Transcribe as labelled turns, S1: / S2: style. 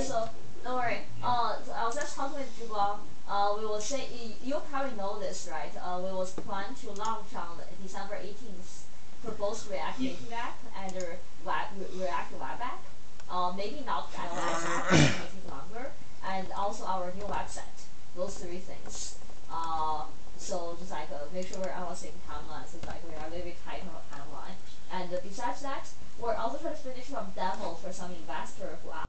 S1: so don't worry. So I was just talking with Zhiguang. We will say you probably know this, right? We was plan to launch on December 18th for both React Native app and React Web app. Maybe not iOS app, it may take longer, and also our new website. Those three things. So just like make sure we're on the same timeline. So it's like we are a little bit tight on the timeline. And besides that, we're also trying to finish some demo for some investor who